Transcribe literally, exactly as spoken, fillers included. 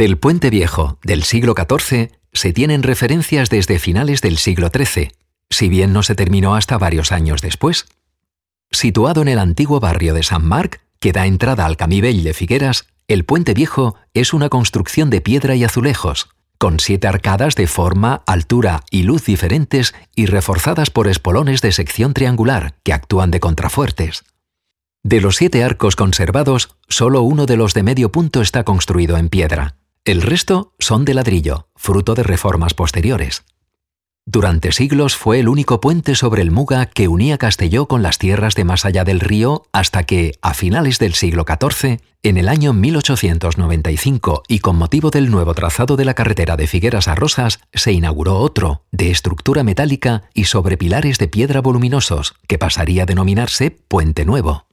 Del Puente Viejo del siglo catorce se tienen referencias desde finales del siglo trece, si bien no se terminó hasta varios años después. Situado en el antiguo barrio de Sant Marc, que da entrada al Camí Vell de Figueras, el Puente Viejo es una construcción de piedra y azulejos, con siete arcadas de forma, altura y luz diferentes y reforzadas por espolones de sección triangular que actúan de contrafuertes. De los siete arcos conservados, solo uno de los de medio punto está construido en piedra. El resto son de ladrillo, fruto de reformas posteriores. Durante siglos fue el único puente sobre el Muga que unía Castelló con las tierras de más allá del río hasta que, a finales del siglo catorce, en el año mil ochocientos noventa y cinco y con motivo del nuevo trazado de la carretera de Figueras a Rosas, se inauguró otro, de estructura metálica y sobre pilares de piedra voluminosos, que pasaría a denominarse Puente Nuevo.